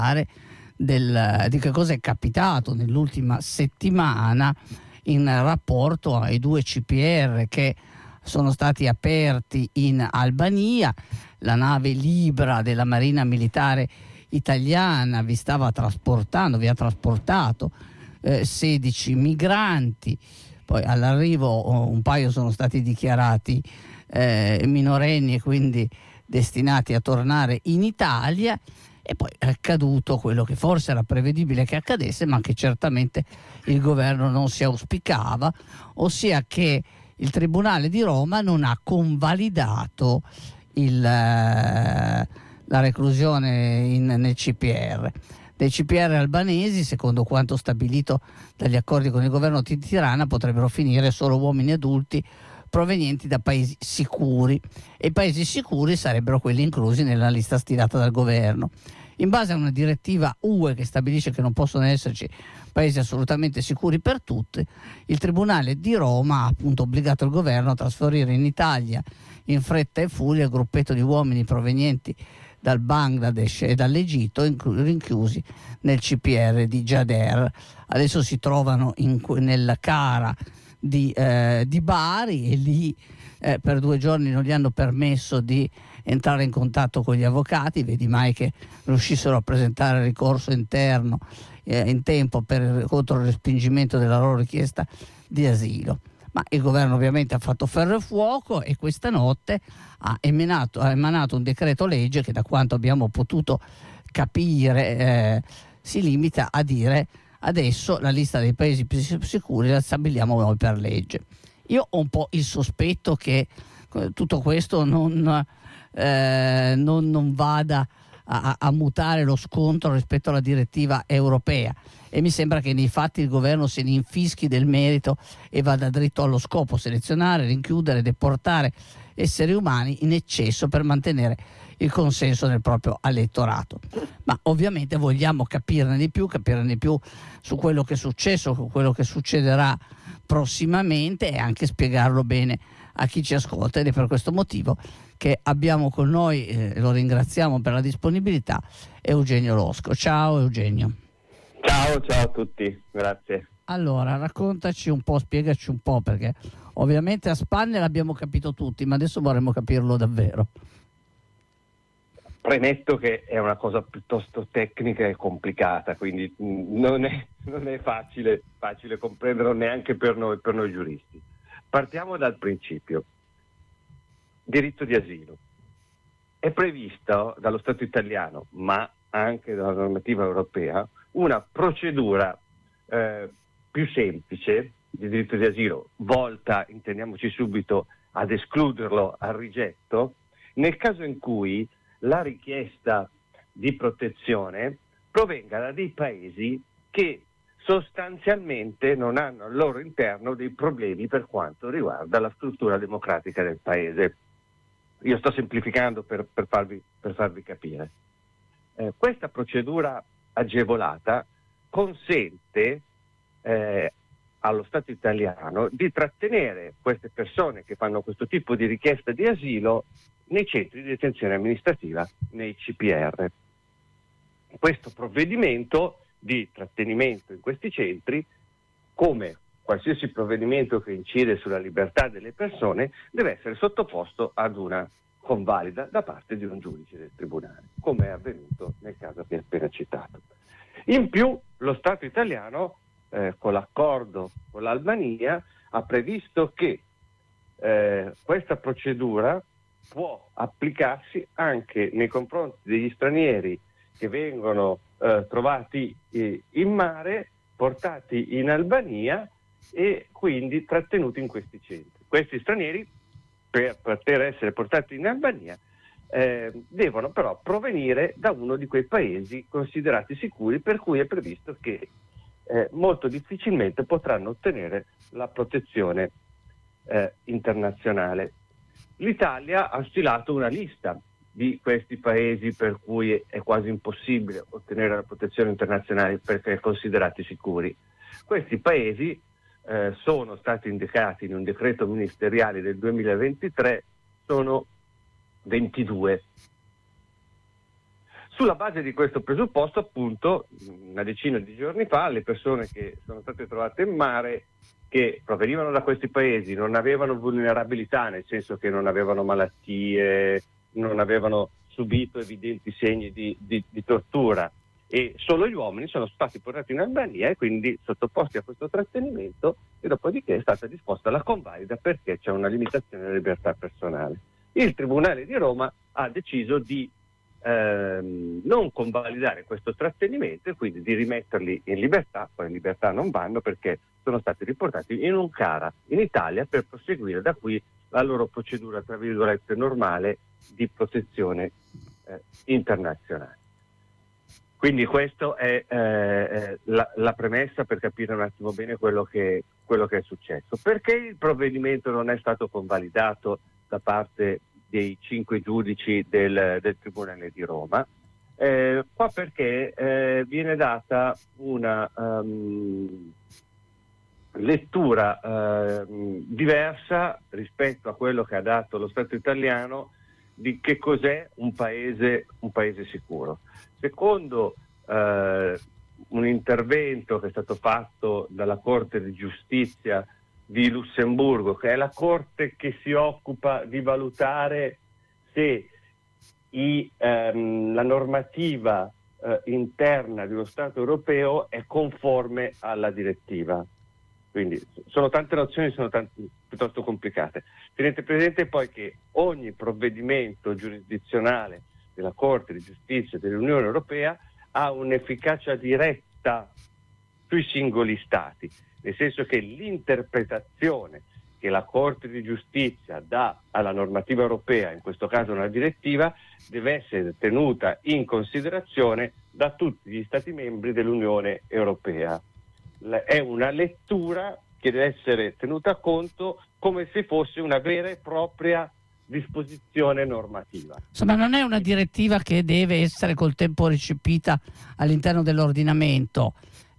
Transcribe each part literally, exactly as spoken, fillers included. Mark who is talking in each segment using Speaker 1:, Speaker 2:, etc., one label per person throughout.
Speaker 1: del, di che cosa è capitato nell'ultima settimana in rapporto ai due C P R che sono stati aperti in Albania. La nave Libra della Marina Militare Italiana vi stava trasportando, vi ha trasportato eh, sedici migranti, poi all'arrivo un paio sono stati dichiarati eh, minorenni e quindi destinati a tornare in Italia, e poi è accaduto quello che forse era prevedibile che accadesse, ma che certamente il governo non si auspicava, ossia che il Tribunale di Roma non ha convalidato il, la reclusione in, nel C P R. Dei C P R albanesi, secondo quanto stabilito dagli accordi con il governo di Tirana, potrebbero finire solo uomini adulti provenienti da paesi sicuri, e i paesi sicuri sarebbero quelli inclusi nella lista stilata dal governo. In base a una direttiva U E che stabilisce che non possono esserci paesi assolutamente sicuri per tutti, il Tribunale di Roma ha appunto obbligato il governo a trasferire in Italia in fretta e furia il gruppetto di uomini provenienti dal Bangladesh e dall'Egitto, rinchiusi nel C P R di Jader. Adesso si trovano in, nella Cara di, eh, di Bari, e lì eh, per due giorni non gli hanno permesso di entrare in contatto con gli avvocati, vedi mai che riuscissero a presentare ricorso interno eh, in tempo per, contro il respingimento della loro richiesta di asilo. Ma il governo ovviamente ha fatto ferro e fuoco, e questa notte ha emanato, ha emanato un decreto legge che, da quanto abbiamo potuto capire, eh, si limita a dire: adesso la lista dei paesi più sicuri la stabiliamo noi per legge. Io ho un po' il sospetto che tutto questo non, eh, non, non vada a, a mutare lo scontro rispetto alla direttiva europea, e mi sembra che nei fatti il governo se ne infischi del merito e vada dritto allo scopo: selezionare, rinchiudere, deportare esseri umani in eccesso per mantenere il consenso del proprio elettorato. Ma ovviamente vogliamo capirne di più, capirne di più su quello che è successo, su quello che succederà prossimamente, e anche spiegarlo bene a chi ci ascolta, ed è per questo motivo che abbiamo con noi, eh, lo ringraziamo per la disponibilità, Eugenio Losco. Ciao Eugenio.
Speaker 2: Ciao, ciao a tutti, grazie.
Speaker 1: Allora, raccontaci un po', spiegaci un po', perché ovviamente a spanne l'abbiamo capito tutti, ma adesso vorremmo capirlo davvero.
Speaker 2: Premetto che è una cosa piuttosto tecnica e complicata, quindi non è, non è facile, facile comprenderlo neanche per noi, per noi giuristi. Partiamo dal principio. Diritto di asilo. È previsto dallo Stato italiano, ma anche dalla normativa europea, una procedura eh, più semplice di diritto di asilo, volta, intendiamoci subito, ad escluderlo al rigetto, nel caso in cui la richiesta di protezione provenga da dei paesi che sostanzialmente non hanno al loro interno dei problemi per quanto riguarda la struttura democratica del paese. Io sto semplificando per, per, farvi, per farvi capire. Eh, questa procedura agevolata consente eh, allo Stato italiano di trattenere queste persone che fanno questo tipo di richiesta di asilo nei centri di detenzione amministrativa, nei C P R. Questo provvedimento di trattenimento in questi centri, come qualsiasi provvedimento che incide sulla libertà delle persone, deve essere sottoposto ad una convalida da parte di un giudice del tribunale, come è avvenuto nel caso che ho appena citato. In più, lo Stato italiano, eh, con l'accordo con l'Albania, ha previsto che eh, questa procedura può applicarsi anche nei confronti degli stranieri che vengono eh, trovati eh, in mare, portati in Albania e quindi trattenuti in questi centri. Questi stranieri, per poter essere portati in Albania, eh, devono però provenire da uno di quei paesi considerati sicuri, per cui è previsto che eh, molto difficilmente potranno ottenere la protezione eh, internazionale. L'Italia ha stilato una lista di questi paesi per cui è quasi impossibile ottenere la protezione internazionale perché considerati sicuri. Questi paesi eh, sono stati indicati in un decreto ministeriale del duemilaventitré, sono ventidue. Sulla base di questo presupposto, appunto, una decina di giorni fa, le persone che sono state trovate in mare, che provenivano da questi paesi, non avevano vulnerabilità, nel senso che non avevano malattie, non avevano subito evidenti segni di, di, di tortura, e solo gli uomini sono stati portati in Albania e quindi sottoposti a questo trattenimento, e dopodiché è stata disposta la convalida perché c'è una limitazione della libertà personale. Il Tribunale di Roma ha deciso di ehm, non convalidare questo trattenimento e quindi di rimetterli in libertà. Poi in libertà non vanno perché sono stati riportati in un CARA in Italia per proseguire da qui la loro procedura, tra virgolette, normale di protezione eh, internazionale. Quindi questa è eh, la, la premessa per capire un attimo bene quello che, quello che è successo. Perché il provvedimento non è stato convalidato da parte dei cinque giudici del, del Tribunale di Roma? Eh, qua perché eh, viene data una um, lettura uh, diversa rispetto a quello che ha dato lo Stato italiano di che cos'è un paese, un paese sicuro. Secondo uh, un intervento che è stato fatto dalla Corte di Giustizia di Lussemburgo, che è la Corte che si occupa di valutare se i, um, la normativa uh, interna di uno Stato europeo è conforme alla direttiva. Quindi sono tante nozioni, sono tanti, piuttosto complicate. Tenete presente poi che ogni provvedimento giurisdizionale della Corte di Giustizia dell'Unione Europea ha un'efficacia diretta sui singoli Stati, nel senso che l'interpretazione che la Corte di Giustizia dà alla normativa europea, in questo caso una direttiva, deve essere tenuta in considerazione da tutti gli Stati membri dell'Unione Europea. È una lettura che deve essere tenuta a conto come se fosse una vera e propria disposizione normativa.
Speaker 1: Insomma, non è una direttiva che deve essere col tempo recepita all'interno dell'ordinamento,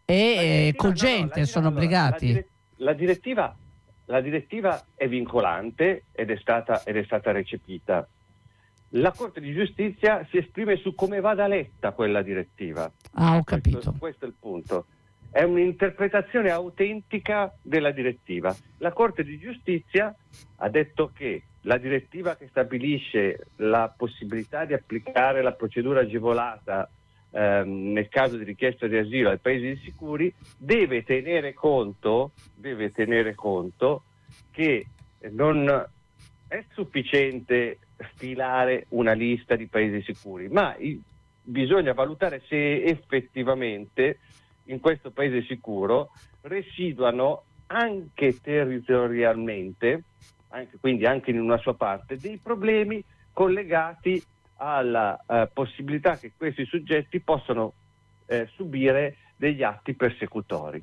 Speaker 1: è cogente, no, no, sono allora, obbligati.
Speaker 2: La, dire- la, direttiva, la direttiva è vincolante ed è stata, ed è stata recepita. La Corte di Giustizia si esprime su come vada letta quella direttiva.
Speaker 1: Ah, ho capito.
Speaker 2: Questo, questo è il punto. È un'interpretazione autentica della direttiva. La Corte di Giustizia ha detto che la direttiva che stabilisce la possibilità di applicare la procedura agevolata ehm, nel caso di richiesta di asilo ai paesi sicuri deve tenere conto, deve tenere conto che non è sufficiente stilare una lista di paesi sicuri, ma i, bisogna valutare se effettivamente in questo paese sicuro residuano anche territorialmente, anche, quindi anche in una sua parte, dei problemi collegati alla eh, possibilità che questi soggetti possano eh, subire degli atti persecutori.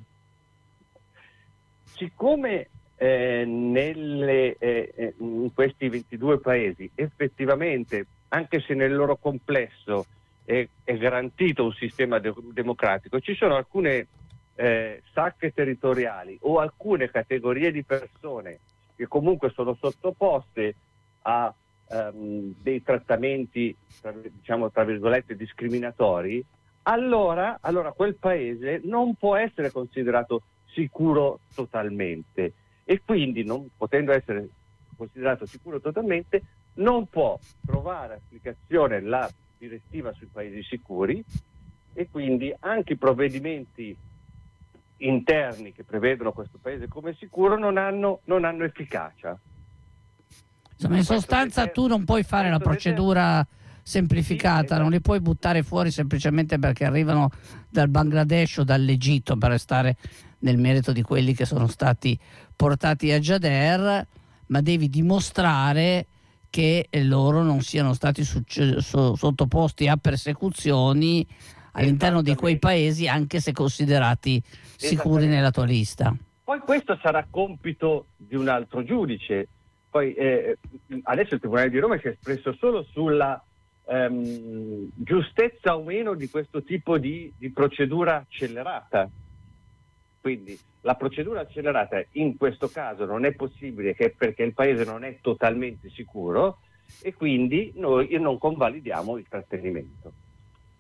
Speaker 2: Siccome eh, nelle, eh, in questi ventidue paesi effettivamente, anche se nel loro complesso è, è garantito un sistema de- democratico, ci sono alcune eh, sacche territoriali o alcune categorie di persone che comunque sono sottoposte a um, dei trattamenti, tra, diciamo tra virgolette, discriminatori, allora, allora quel paese non può essere considerato sicuro totalmente, e quindi, non potendo essere considerato sicuro totalmente, non può trovare applicazione la direttiva sui paesi sicuri, e quindi anche i provvedimenti interni che prevedono questo paese come sicuro non hanno, non hanno efficacia.
Speaker 1: Insomma, in sostanza tu non puoi fare la procedura semplificata, non li puoi buttare fuori semplicemente perché arrivano dal Bangladesh o dall'Egitto, per restare nel merito di quelli che sono stati portati a Gjader, ma devi dimostrare che loro non siano stati succe- so- sottoposti a persecuzioni all'interno di quei paesi, anche se considerati sicuri nella tua lista.
Speaker 2: Poi questo sarà compito di un altro giudice. Poi eh, adesso il Tribunale di Roma si è espresso solo sulla ehm, giustezza o meno di questo tipo di, di procedura accelerata. Quindi la procedura accelerata in questo caso non è possibile, che perché il paese non è totalmente sicuro, e quindi noi non convalidiamo il trattenimento.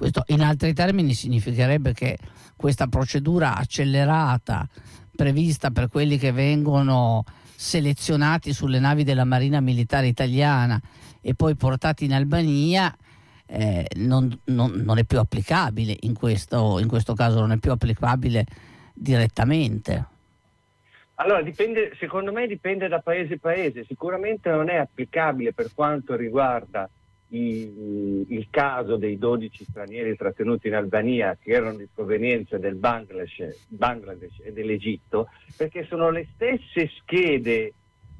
Speaker 1: Questo in altri termini significherebbe che questa procedura accelerata prevista per quelli che vengono selezionati sulle navi della Marina Militare Italiana e poi portati in Albania eh, non, non, non è più applicabile in questo, in questo caso, non è più applicabile direttamente.
Speaker 2: Allora, dipende, secondo me dipende da paese a paese. Sicuramente non è applicabile per quanto riguarda i, il caso dei dodici stranieri trattenuti in Albania che erano di provenienza del Bangladesh, Bangladesh e dell'Egitto, perché sono le stesse schede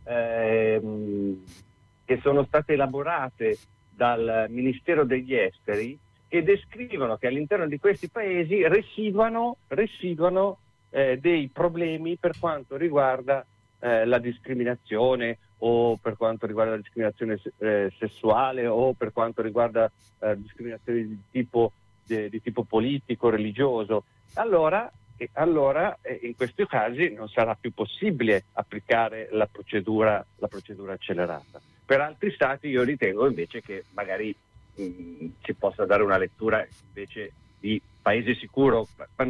Speaker 2: ehm, che sono state elaborate dal Ministero degli Esteri che descrivono che all'interno di questi paesi residuano, residuano eh, dei problemi per quanto riguarda eh, la discriminazione o per quanto riguarda la discriminazione eh, sessuale o per quanto riguarda eh, discriminazione di tipo, de, di tipo politico, religioso. Allora, eh, allora eh, in questi casi non sarà più possibile applicare la procedura, la procedura accelerata. Per altri stati io ritengo invece che magari mh, ci possa dare una lettura invece di paese sicuro.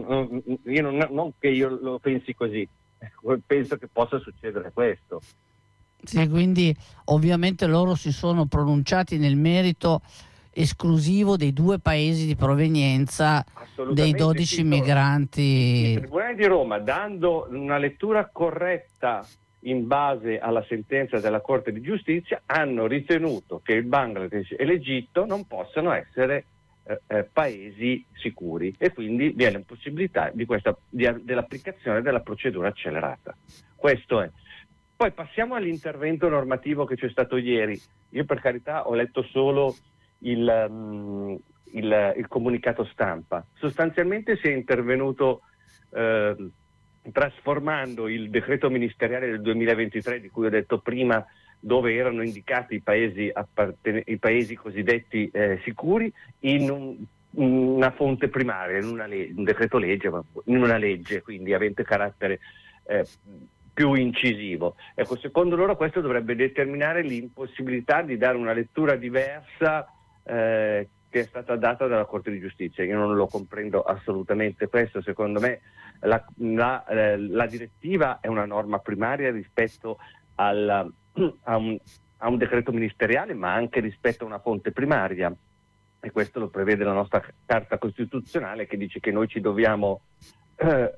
Speaker 2: Io non, non che io lo pensi così, penso che possa succedere questo.
Speaker 1: Sì, quindi ovviamente loro si sono pronunciati nel merito esclusivo dei due paesi di provenienza dei dodici
Speaker 2: sì,
Speaker 1: migranti.
Speaker 2: Il Tribunale di Roma, dando una lettura corretta in base alla sentenza della Corte di Giustizia, hanno ritenuto che il Bangladesh e l'Egitto non possano essere eh, eh, paesi sicuri e quindi vi è la possibilità di questa, di, dell'applicazione della procedura accelerata. Questo è. Poi passiamo all'intervento normativo che c'è stato ieri. Io per carità ho letto solo il, um, il, il comunicato stampa. Sostanzialmente si è intervenuto eh, trasformando il decreto ministeriale del duemilaventitré, di cui ho detto prima, dove erano indicati i paesi, apparten- i paesi cosiddetti eh, sicuri, in un, una fonte primaria, in una le- un decreto legge, in una legge, quindi avente carattere eh, più incisivo. Ecco, secondo loro questo dovrebbe determinare l'impossibilità di dare una lettura diversa eh, che è stata data dalla Corte di Giustizia. Io non lo comprendo assolutamente questo. Secondo me la, la, eh, la direttiva è una norma primaria rispetto al, a, un, a un decreto ministeriale, ma anche rispetto a una fonte primaria, e questo lo prevede la nostra Carta Costituzionale, che dice che noi ci dobbiamo eh,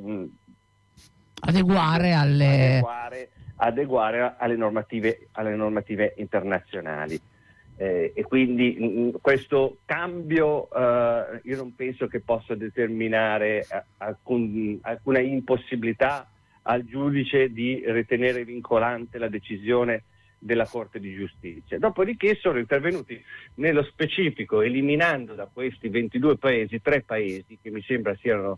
Speaker 1: adeguare alle
Speaker 2: adeguare, adeguare alle normative alle normative internazionali eh, e quindi mh, questo cambio eh, io non penso che possa determinare alcun, alcuna impossibilità al giudice di ritenere vincolante la decisione della Corte di Giustizia. Dopodiché sono intervenuti nello specifico, eliminando da questi ventidue paesi tre paesi che mi sembra siano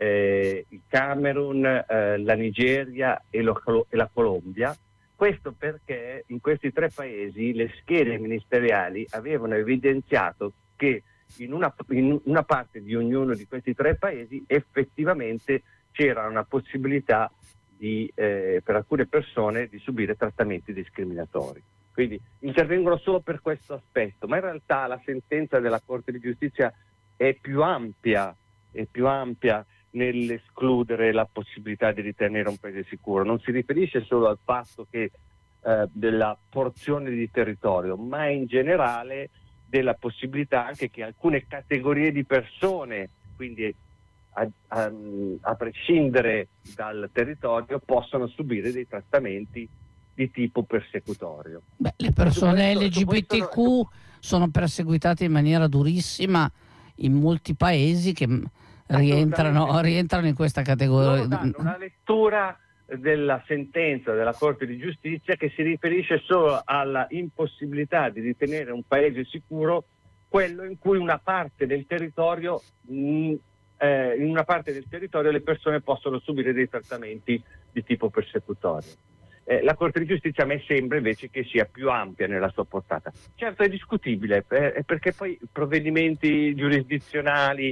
Speaker 2: Eh, il Camerun, eh, la Nigeria e, lo, e la Colombia. Questo perché in questi tre paesi le schede ministeriali avevano evidenziato che in una, in una parte di ognuno di questi tre paesi effettivamente c'era una possibilità di, eh, per alcune persone di subire trattamenti discriminatori. Quindi intervengono solo per questo aspetto, ma in realtà la sentenza della Corte di Giustizia è più ampia, è più ampia nell'escludere la possibilità di ritenere un paese sicuro. Non si riferisce solo al fatto che eh, della porzione di territorio, ma in generale della possibilità anche che alcune categorie di persone, quindi a, a, a prescindere dal territorio, possano subire dei trattamenti di tipo persecutorio.
Speaker 1: Beh, le persone
Speaker 2: questo,
Speaker 1: L G B T Q questo... sono perseguitate in maniera durissima in molti paesi che rientrano, rientrano in questa categoria.
Speaker 2: Loro danno una lettura della sentenza della Corte di Giustizia che si riferisce solo alla impossibilità di ritenere un paese sicuro quello in cui una parte del territorio mh, eh, in una parte del territorio le persone possono subire dei trattamenti di tipo persecutorio. Eh, la Corte di Giustizia a me sembra invece che sia più ampia nella sua portata. Certo è discutibile eh, perché poi provvedimenti giurisdizionali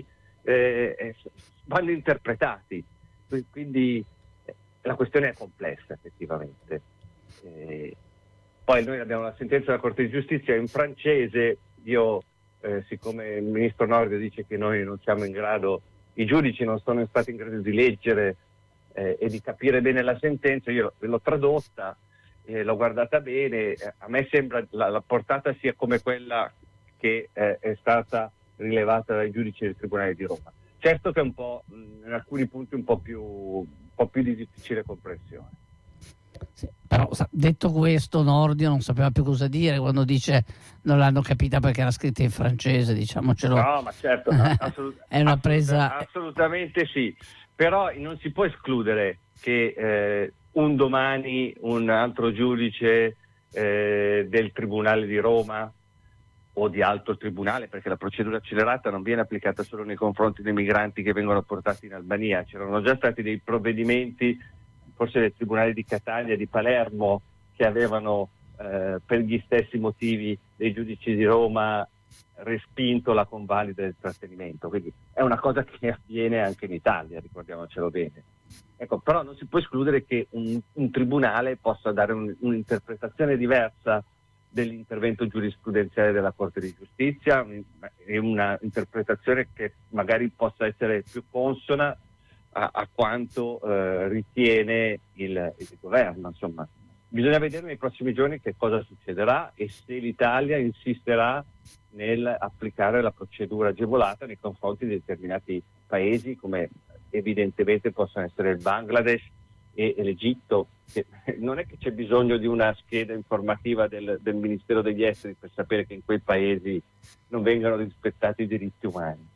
Speaker 2: Eh, vanno interpretati, quindi eh, la questione è complessa effettivamente. Eh, poi noi abbiamo la sentenza della Corte di Giustizia in francese, io eh, siccome il ministro Nordio dice che noi non siamo in grado, i giudici non sono stati in grado di leggere eh, e di capire bene la sentenza, io l'ho tradotta, eh, l'ho guardata bene, eh, a me sembra la, la portata sia come quella che eh, è stata rilevata dai giudici del Tribunale di Roma. Certo che è un po', in alcuni punti un po' più, un po' più di difficile comprensione.
Speaker 1: Sì, però detto questo, Nordio non sapeva più cosa dire quando dice non l'hanno capita perché era scritta in francese, diciamocelo.
Speaker 2: No, ma certo, no, assolut-
Speaker 1: è una presa...
Speaker 2: assolutamente sì, però non si può escludere che eh, un domani un altro giudice eh, del Tribunale di Roma o di altro tribunale, perché la procedura accelerata non viene applicata solo nei confronti dei migranti che vengono portati in Albania, c'erano già stati dei provvedimenti forse del Tribunale di Catania, di Palermo, che avevano eh, per gli stessi motivi dei giudici di Roma respinto la convalida del trattenimento, quindi è una cosa che avviene anche in Italia, ricordiamocelo bene. Ecco, però non si può escludere che un, un tribunale possa dare un, un'interpretazione diversa dell'intervento giurisprudenziale della Corte di Giustizia, e una interpretazione che magari possa essere più consona a, a quanto eh, ritiene il, il governo. Insomma, bisogna vedere nei prossimi giorni che cosa succederà e se l'Italia insisterà nel applicare la procedura agevolata nei confronti di determinati paesi, come evidentemente possono essere il Bangladesh e, e l'Egitto. Che non è che c'è bisogno di una scheda informativa del, del Ministero degli Esteri per sapere che in quei paesi non vengano rispettati i diritti umani.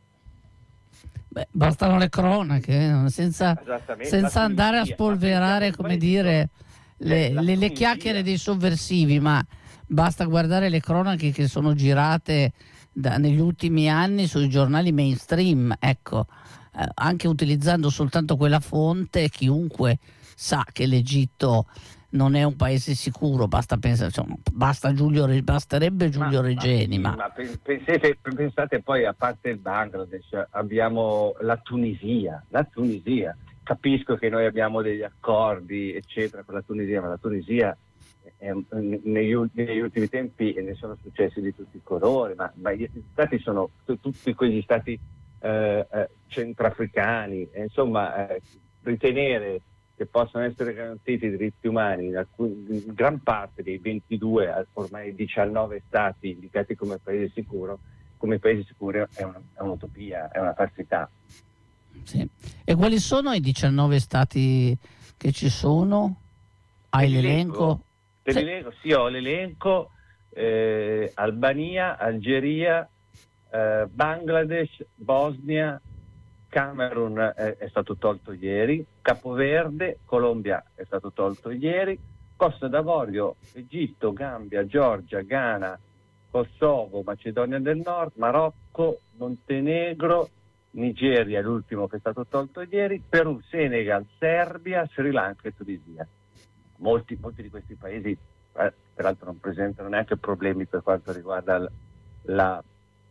Speaker 1: Beh, bastano le cronache, senza, senza andare a spolverare, come dire, le, le, le chiacchiere dei sovversivi, ma basta guardare le cronache che sono girate da, negli ultimi anni sui giornali mainstream, ecco, eh, anche utilizzando soltanto quella fonte, chiunque sa che l'Egitto non è un paese sicuro, basta pensare, insomma, basta Giulio, basterebbe Giulio ma, Regeni. Ma,
Speaker 2: ma, ma pensate, pensate poi, a parte il Bangladesh, abbiamo la Tunisia, la Tunisia. Capisco che noi abbiamo degli accordi, eccetera, con la Tunisia, ma la Tunisia è, negli, negli ultimi tempi ne sono successi di tutti i colori, ma, ma gli stati sono tutti quegli stati eh, eh, centroafricani, e, insomma, eh, ritenere che possano essere garantiti i diritti umani in, alcun, in gran parte dei ventidue, ormai diciannove stati indicati come paese sicuro, come paesi sicuri è, un, è un'utopia, è una falsità.
Speaker 1: Sì. E quali sono i diciannove stati che ci sono? Hai l'elenco?
Speaker 2: Te l'elenco, sì, ho l'elenco. eh, Albania, Algeria, eh, Bangladesh, Bosnia, Camerun è, è stato tolto ieri, Capoverde, Colombia è stato tolto ieri, Costa d'Avorio, Egitto, Gambia, Georgia, Ghana, Kosovo, Macedonia del Nord, Marocco, Montenegro, Nigeria, l'ultimo che è stato tolto ieri, Perù, Senegal, Serbia, Sri Lanka e Tunisia. Molti, molti di questi paesi eh, peraltro non presentano neanche problemi per quanto riguarda la, la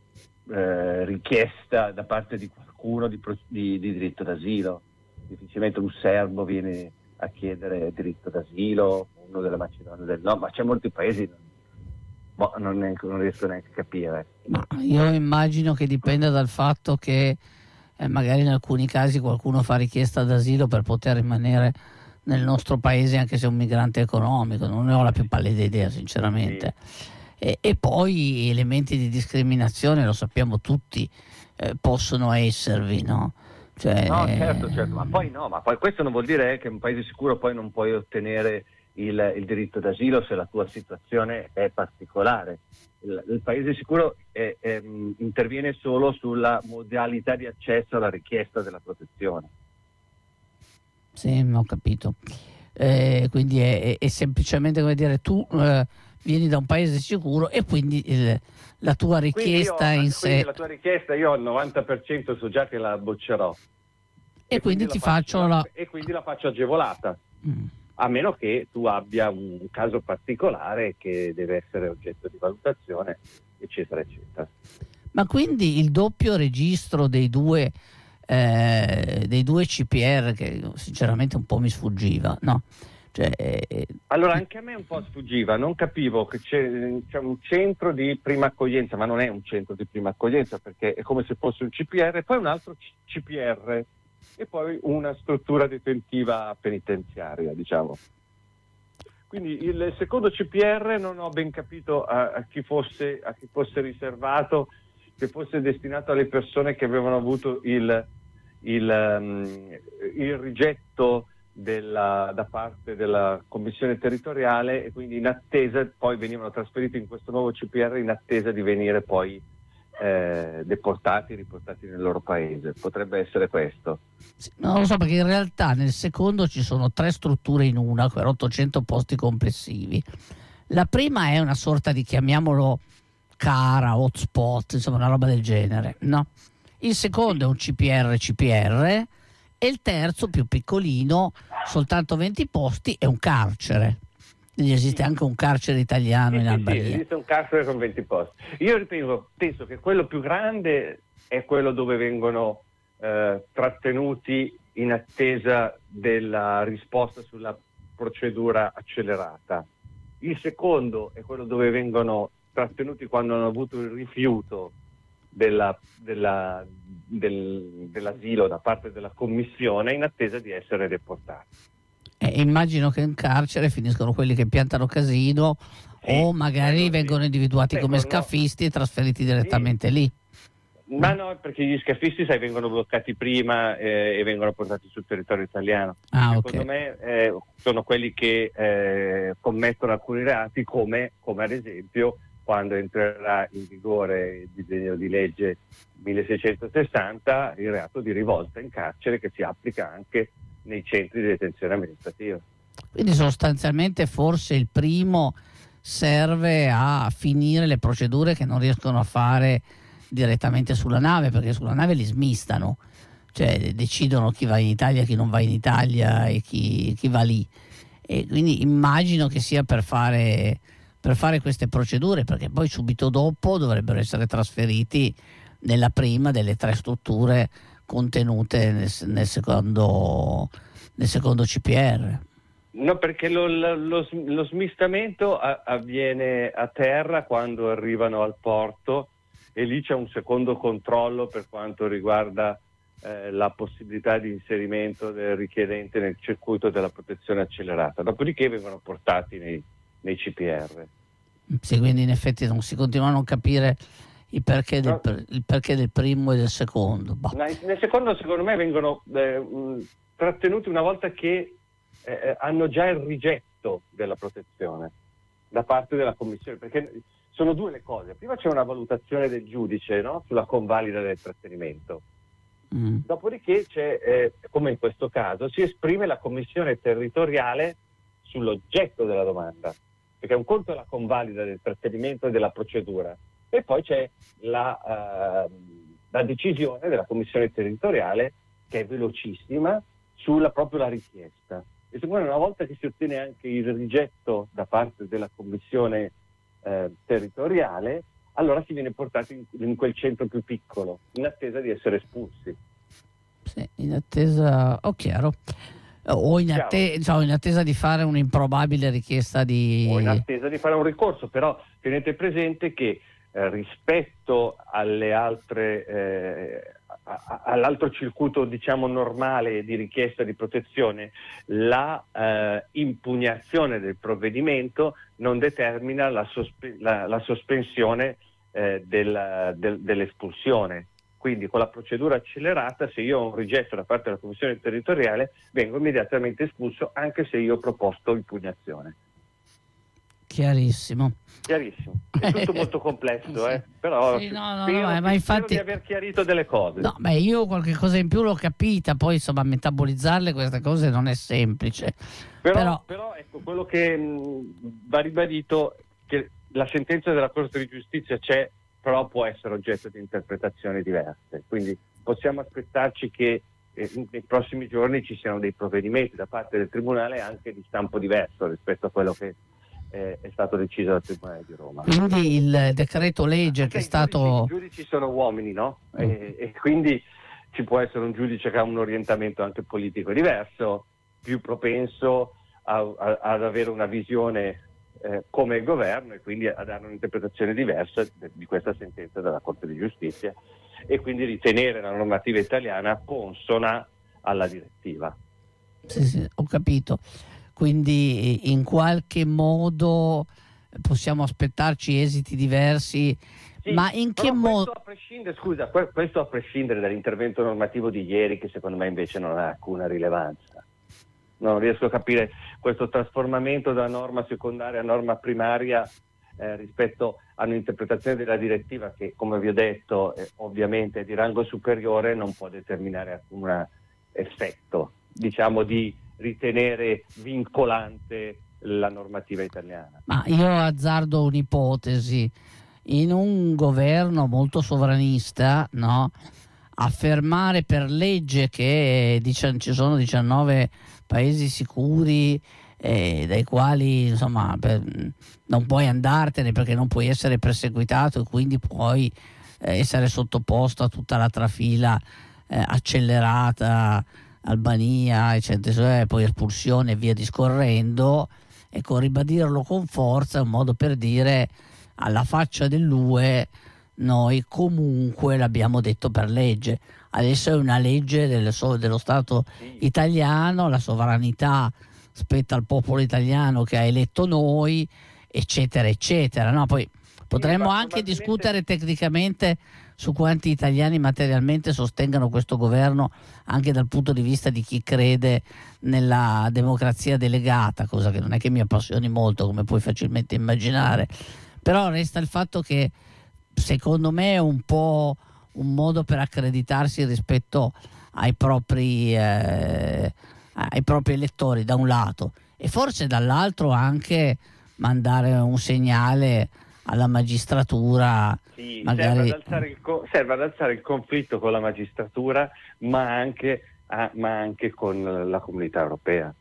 Speaker 2: eh, richiesta da parte di qualcuno di, di, di diritto d'asilo. Difficilmente un serbo viene a chiedere diritto d'asilo, uno della Macedonia del Nord, ma c'è molti paesi boh, non, neanche, non riesco neanche a capire.
Speaker 1: Ma io immagino che dipenda dal fatto che eh, magari in alcuni casi qualcuno fa richiesta d'asilo per poter rimanere nel nostro paese anche se è un migrante economico, non ne ho la più pallida idea sinceramente. Sì. E, e poi elementi di discriminazione, lo sappiamo tutti, eh, possono esservi, no? Cioè,
Speaker 2: no, certo, certo, ma poi no, ma poi questo non vuol dire che in un paese sicuro poi non puoi ottenere il, il diritto d'asilo se la tua situazione è particolare. Il, il paese sicuro è, è, interviene solo sulla modalità di accesso alla richiesta della protezione.
Speaker 1: Sì, ho capito. Eh, quindi è, è semplicemente come dire, tu eh, vieni da un paese sicuro e quindi il, la tua richiesta
Speaker 2: io,
Speaker 1: in sé.
Speaker 2: La tua richiesta io al novanta per cento so già che la boccerò.
Speaker 1: E, e quindi, quindi ti faccio la...
Speaker 2: E quindi la faccio agevolata. Mm. A meno che tu abbia un caso particolare che deve essere oggetto di valutazione, eccetera, eccetera.
Speaker 1: Ma quindi il doppio registro dei due eh, dei due C P R, che sinceramente un po' mi sfuggiva, no? Cioè,
Speaker 2: allora anche a me un po' sfuggiva, non capivo che c'è, c'è un centro di prima accoglienza, ma non è un centro di prima accoglienza perché è come se fosse un C P R, poi un altro C P R e poi una struttura detentiva penitenziaria, diciamo. Quindi il secondo C P R non ho ben capito a, a chi fosse, a chi fosse riservato, che fosse destinato alle persone che avevano avuto il, il, um, il rigetto della, da parte della commissione territoriale e quindi in attesa poi venivano trasferiti in questo nuovo C P R in attesa di venire poi eh, deportati, riportati nel loro paese. Potrebbe essere questo.
Speaker 1: Sì, non lo so, perché in realtà nel secondo ci sono tre strutture in una, per ottocento posti complessivi. La prima è una sorta di, chiamiamolo, cara, hotspot, insomma una roba del genere, no? Il secondo è un C P R C P R e il terzo, più piccolino, soltanto venti posti, è un carcere. Quindi esiste anche un carcere italiano
Speaker 2: sì,
Speaker 1: in
Speaker 2: sì,
Speaker 1: Albania.
Speaker 2: Sì, esiste un carcere con venti posti. Io ripeto, penso che quello più grande è quello dove vengono eh, trattenuti in attesa della risposta sulla procedura accelerata. Il secondo è quello dove vengono trattenuti quando hanno avuto il rifiuto della, della, del, dell'asilo da parte della commissione in attesa di essere deportati.
Speaker 1: Eh, immagino che in carcere finiscono quelli che piantano casino, sì, o magari eh, vengono individuati eh, come no. scafisti e trasferiti direttamente sì. lì.
Speaker 2: Ma no, perché gli scafisti, sai, vengono bloccati prima eh, e vengono portati sul territorio italiano.
Speaker 1: Ah,
Speaker 2: Secondo
Speaker 1: okay.
Speaker 2: me eh, sono quelli che eh, commettono alcuni reati, come, come ad esempio quando entrerà in vigore il disegno di legge milleseicentosessanta, il reato di rivolta in carcere, che si applica anche nei centri di detenzione amministrativa.
Speaker 1: Quindi sostanzialmente forse il primo serve a finire le procedure che non riescono a fare direttamente sulla nave, perché sulla nave li smistano, cioè decidono chi va in Italia, chi non va in Italia e chi, chi va lì, e quindi immagino che sia per fare per fare queste procedure, perché poi subito dopo dovrebbero essere trasferiti nella prima delle tre strutture contenute nel, nel secondo nel secondo C P R.
Speaker 2: No, perché lo, lo, lo smistamento a, avviene a terra quando arrivano al porto, e lì c'è un secondo controllo per quanto riguarda eh, la possibilità di inserimento del richiedente nel circuito della protezione accelerata. Dopodiché vengono portati nei, nei C P R.
Speaker 1: Sì, quindi in effetti non si continua a non capire il perché del,
Speaker 2: no.
Speaker 1: il perché del primo e del secondo. Bah.
Speaker 2: Nel secondo, secondo me, vengono eh, trattenuti una volta che eh, hanno già il rigetto della protezione da parte della commissione, perché sono due le cose. Prima c'è una valutazione del giudice, no? Sulla convalida del trattenimento. Mm. Dopodiché c'è, eh, come in questo caso, si esprime la commissione territoriale sull'oggetto della domanda, perché un conto è la convalida del trattenimento e della procedura, e poi c'è la, uh, la decisione della commissione territoriale, che è velocissima, sulla proprio la richiesta. E secondo me, una volta che si ottiene anche il rigetto da parte della commissione eh, territoriale, allora si viene portati in, in quel centro più piccolo, in attesa di essere espulsi.
Speaker 1: Sì, in attesa, oh, chiaro. O in, atte- insomma, in attesa di fare un'improbabile richiesta di...
Speaker 2: O in attesa di fare un ricorso, però tenete presente che eh, rispetto alle altre, eh, a- a- all'altro circuito, diciamo, normale di richiesta di protezione, la eh, impugnazione del provvedimento non determina la, sospe- la, la sospensione eh, del, del, dell'espulsione. Quindi con la procedura accelerata, se io ho un rigetto da parte della commissione territoriale, vengo immediatamente espulso, anche se io ho proposto impugnazione.
Speaker 1: Chiarissimo.
Speaker 2: Chiarissimo. È tutto molto complesso, sì. eh? Però
Speaker 1: sì, no, no,
Speaker 2: spero,
Speaker 1: no, ma infatti,
Speaker 2: spero di aver chiarito delle cose.
Speaker 1: No, beh, io qualche cosa in più l'ho capita, poi insomma metabolizzarle queste cose non è semplice.
Speaker 2: Però,
Speaker 1: però...
Speaker 2: però ecco, quello che mh, va ribadito, che la sentenza della Corte di Giustizia c'è, però può essere oggetto di interpretazioni diverse, quindi possiamo aspettarci che eh, nei prossimi giorni ci siano dei provvedimenti da parte del Tribunale anche di stampo diverso rispetto a quello che eh, è stato deciso dal Tribunale di Roma.
Speaker 1: Quindi il decreto legge che è stato...
Speaker 2: I giudici, i giudici sono uomini, no? Mm. E, e quindi ci può essere un giudice che ha un orientamento anche politico diverso, più propenso a, a, ad avere una visione eh, come governo e quindi a dare un'interpretazione diversa de, di questa sentenza della Corte di Giustizia e quindi ritenere la normativa italiana consona alla direttiva.
Speaker 1: Sì, sì, ho capito. Quindi in qualche modo possiamo aspettarci esiti diversi,
Speaker 2: sì,
Speaker 1: ma in che modo?
Speaker 2: A prescindere, scusa, questo a prescindere dall'intervento normativo di ieri, che secondo me invece non ha alcuna rilevanza. Non riesco a capire questo trasformamento da norma secondaria a norma primaria eh, rispetto a un'interpretazione della direttiva che, come vi ho detto, eh, ovviamente è di rango superiore, non può determinare alcun effetto, diciamo, di ritenere vincolante la normativa italiana.
Speaker 1: Ma io azzardo un'ipotesi: in un governo molto sovranista, no, affermare per legge che dic- ci sono diciannove paesi sicuri eh, dai quali insomma per, non puoi andartene perché non puoi essere perseguitato e quindi puoi eh, essere sottoposto a tutta la trafila eh, accelerata, Albania, eccetera, poi espulsione e via discorrendo. Ecco, ribadirlo con forza è un modo per dire: alla faccia dell'U E noi comunque l'abbiamo detto per legge, adesso è una legge del, dello Stato italiano, la sovranità spetta al popolo italiano che ha eletto noi, eccetera eccetera, no? Poi potremmo sì, anche discutere tecnicamente su quanti italiani materialmente sostengano questo governo, anche dal punto di vista di chi crede nella democrazia delegata, cosa che non è che mi appassioni molto, come puoi facilmente immaginare. Però resta il fatto che secondo me è un po' un modo per accreditarsi rispetto ai propri, eh, ai propri elettori da un lato, e forse dall'altro anche mandare un segnale alla magistratura.
Speaker 2: Sì,
Speaker 1: magari...
Speaker 2: serve, ad alzare il, serve ad alzare il conflitto con la magistratura, ma anche, ah, ma anche con la comunità europea.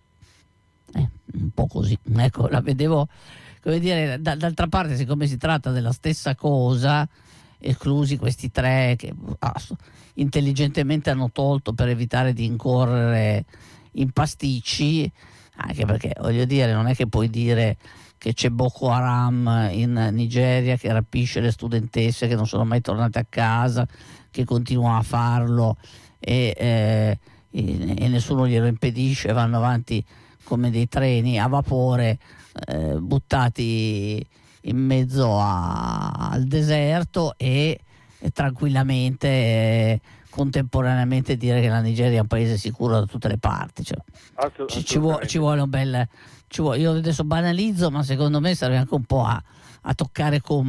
Speaker 1: Eh, un po' così, ecco, la vedevo, come dire, d- d'altra parte, siccome si tratta della stessa cosa, esclusi questi tre che ah, intelligentemente hanno tolto per evitare di incorrere in pasticci, anche perché voglio dire, non è che puoi dire che c'è Boko Haram in Nigeria che rapisce le studentesse che non sono mai tornate a casa, che continua a farlo e, eh, e, e nessuno glielo impedisce, vanno avanti come dei treni a vapore eh, buttati in mezzo a, al deserto e, e tranquillamente eh, contemporaneamente dire che la Nigeria è un paese sicuro da tutte le parti, cioè, ci, ci, vuole, ci vuole un bel ci vuole, io adesso banalizzo, ma secondo me serve anche un po' a, a toccare con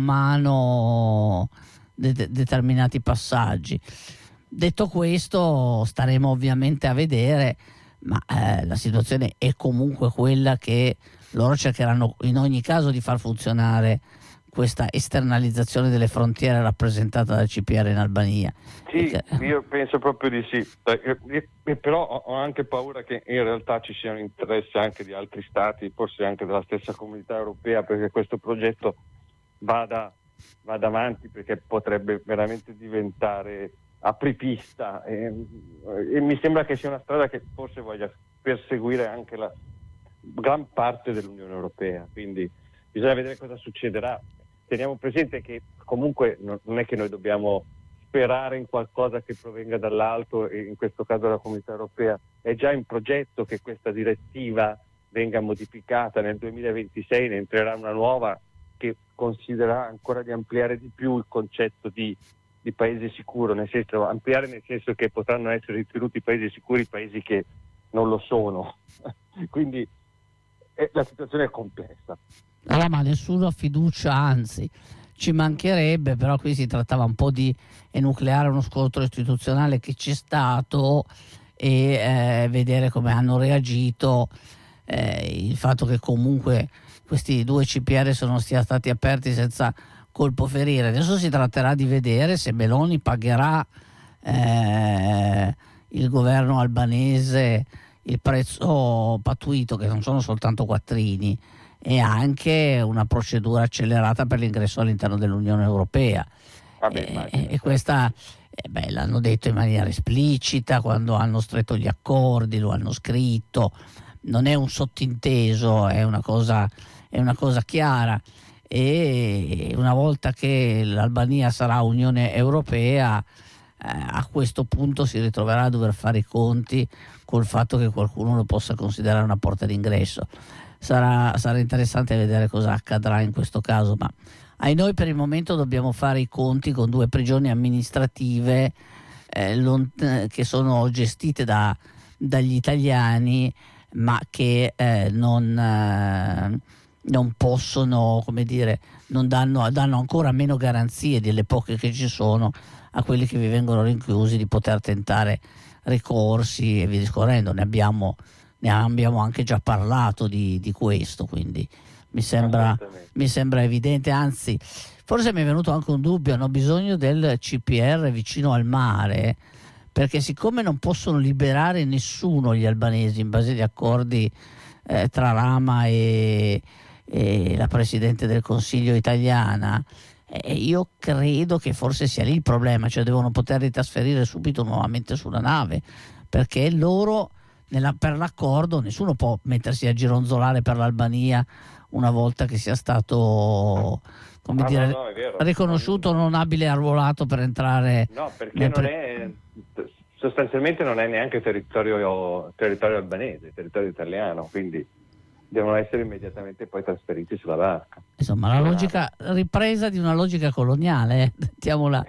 Speaker 1: mano de, de, determinati passaggi. Detto questo, staremo ovviamente a vedere, ma eh, la situazione è comunque quella che loro cercheranno in ogni caso di far funzionare questa esternalizzazione delle frontiere rappresentata dal C P R in Albania.
Speaker 2: Sì, che... io penso proprio di sì, e però ho anche paura che in realtà ci sia un interesse anche di altri stati, forse anche della stessa comunità europea, perché questo progetto vada, vada avanti, perché potrebbe veramente diventare apripista e, e mi sembra che sia una strada che forse voglia perseguire anche la gran parte dell'Unione Europea, quindi bisogna vedere cosa succederà. Teniamo presente che comunque non è che noi dobbiamo sperare in qualcosa che provenga dall'alto, e in questo caso dalla Comunità Europea. È già in progetto che questa direttiva venga modificata nel duemilaventisei, ne entrerà una nuova che considererà ancora di ampliare di più il concetto di, di paese sicuro, nel senso ampliare nel senso che potranno essere ritenuti paesi sicuri paesi che non lo sono. Quindi eh, la situazione è complessa.
Speaker 1: No, ma nessuno ha fiducia, anzi ci mancherebbe, però qui si trattava un po' di enucleare uno scontro istituzionale che c'è stato e eh, vedere come hanno reagito, eh, il fatto che comunque questi due C P R sono stati aperti senza colpo ferire. Adesso si tratterà di vedere se Meloni pagherà eh, il governo albanese il prezzo pattuito, che non sono soltanto quattrini, e anche una procedura accelerata per l'ingresso all'interno dell'Unione Europea.
Speaker 2: Vabbè,
Speaker 1: e, e questa eh, beh, l'hanno detto in maniera esplicita quando hanno stretto gli accordi, lo hanno scritto, non è un sottinteso, è una cosa, è una cosa chiara, e una volta che l'Albania sarà Unione Europea, eh, a questo punto si ritroverà a dover fare i conti col fatto che qualcuno lo possa considerare una porta d'ingresso. Sarà, sarà interessante vedere cosa accadrà in questo caso, ma ai noi per il momento dobbiamo fare i conti con due prigioni amministrative eh, lont- che sono gestite da, dagli italiani, ma che eh, non, eh, non possono, come dire, non danno, danno ancora meno garanzie delle poche che ci sono a quelli che vi vengono rinchiusi di poter tentare ricorsi e via discorrendo. Ne abbiamo, ne abbiamo anche già parlato di, di questo, quindi mi sembra, mi sembra evidente, anzi forse mi è venuto anche un dubbio, hanno bisogno del C P R vicino al mare, perché siccome non possono liberare nessuno gli albanesi in base agli accordi eh, tra Rama e, e la Presidente del Consiglio italiana, eh, io credo che forse sia lì il problema, cioè devono poterli trasferire subito nuovamente sulla nave, perché loro nella, per l'accordo nessuno può mettersi a gironzolare per l'Albania una volta che sia stato, come
Speaker 2: ah,
Speaker 1: dire,
Speaker 2: no, no, è vero.
Speaker 1: riconosciuto non abile arruolato per entrare.
Speaker 2: No, perché non
Speaker 1: pre-
Speaker 2: è, sostanzialmente non è neanche territorio, territorio albanese, è territorio italiano, quindi devono essere immediatamente poi trasferiti sulla barca.
Speaker 1: Insomma, la logica ripresa di una logica coloniale, eh, mettiamola,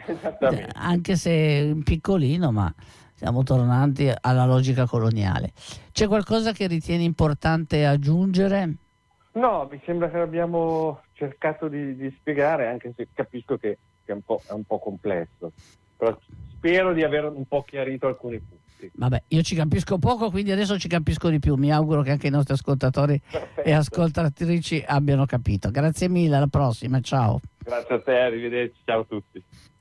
Speaker 1: anche se piccolino, ma siamo tornati alla logica coloniale. C'è qualcosa che ritieni importante aggiungere?
Speaker 2: No, mi sembra che abbiamo cercato di, di spiegare, anche se capisco che, che è, un po', è un po' complesso, però spero di aver un po' chiarito alcuni punti.
Speaker 1: Vabbè, io ci capisco poco, quindi adesso ci capisco di più. Mi auguro che anche i nostri ascoltatori Perfetto. E ascoltatrici abbiano capito. Grazie mille, alla prossima, ciao.
Speaker 2: Grazie a te, arrivederci, ciao a tutti.